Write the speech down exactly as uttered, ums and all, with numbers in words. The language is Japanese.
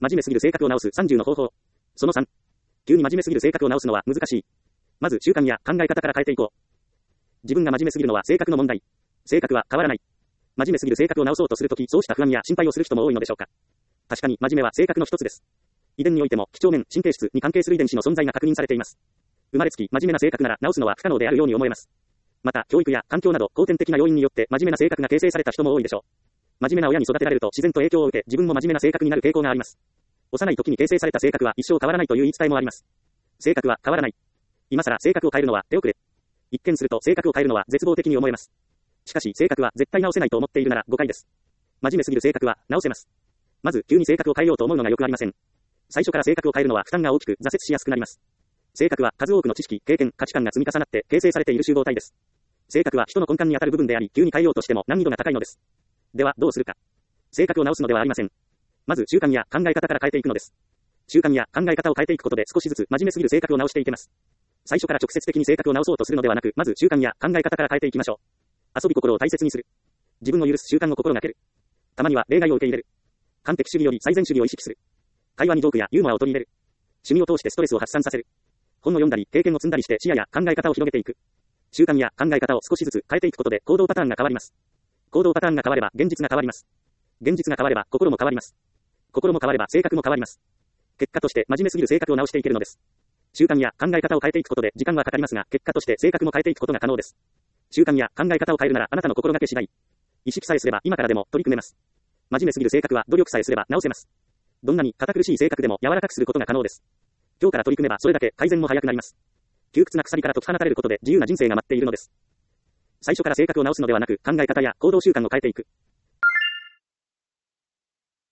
真面目すぎる性格を直すさんじゅうの方法。そのさん。急に真面目すぎる性格を直すのは難しい。まず習慣や考え方から変えていこう。自分が真面目すぎるのは性格の問題。性格は変わらない。真面目すぎる性格を直そうとするとき、そうした不安や心配をする人も多いのでしょうか。確かに真面目は性格の一つです。遺伝においても、几帳面、神経質に関係する遺伝子の存在が確認されています。生まれつき真面目な性格なら直すのは不可能であるように思えます。また、教育や環境など後天的な要因によって真面目な性格が形成された人も多いでしょう。真面目な親に育てられると自然と影響を受け、自分も真面目な性格になる傾向があります。幼い時に形成された性格は一生変わらないという言い伝えもあります。性格は変わらない。今更性格を変えるのは手遅れ。一見すると性格を変えるのは絶望的に思えます。しかし性格は絶対直せないと思っているなら誤解です。真面目すぎる性格は直せます。まず急に性格を変えようと思うのがよくありません。最初から性格を変えるのは負担が大きく挫折しやすくなります。性格は数多くの知識、経験、価値観が積み重なって形成されている集合体です。性格は人の根幹にあたる部分であり、急に変えようとしても難易度が高いのです。ではどうするか。性格を直すのではありません。まず習慣や考え方から変えていくのです。習慣や考え方を変えていくことで少しずつ真面目すぎる性格を直していけます。最初から直接的に性格を直そうとするのではなく、まず習慣や考え方から変えていきましょう。遊び心を大切にする。自分を許す習慣を心がける。たまには例外を受け入れる。完璧主義より最善主義を意識する。会話にジョークやユーモアを取り入れる。趣味を通してストレスを発散させる。本を読んだり、経験を積んだりして視野や考え方を広げていく。習慣や考え方を少しずつ変えていくことで行動パターンが変わります。行動パターンが変われば現実が変わります。現実が変われば心も変わります。心も変われば性格も変わります。結果として真面目すぎる性格を直していけるのです。習慣や考え方を変えていくことで時間はかかりますが、結果として性格も変えていくことが可能です。習慣や考え方を変えるならあなたの心がけ次第。意識さえすれば今からでも取り組めます。真面目すぎる性格は努力さえすれば直せます。どんなに堅苦しい性格でも柔らかくすることが可能です。今日から取り組めばそれだけ改善も早くなります。窮屈な鎖から解き放たれることで自由な人生が待っているのです。最初から性格を直すのではなく、考え方や行動習慣を変えていく。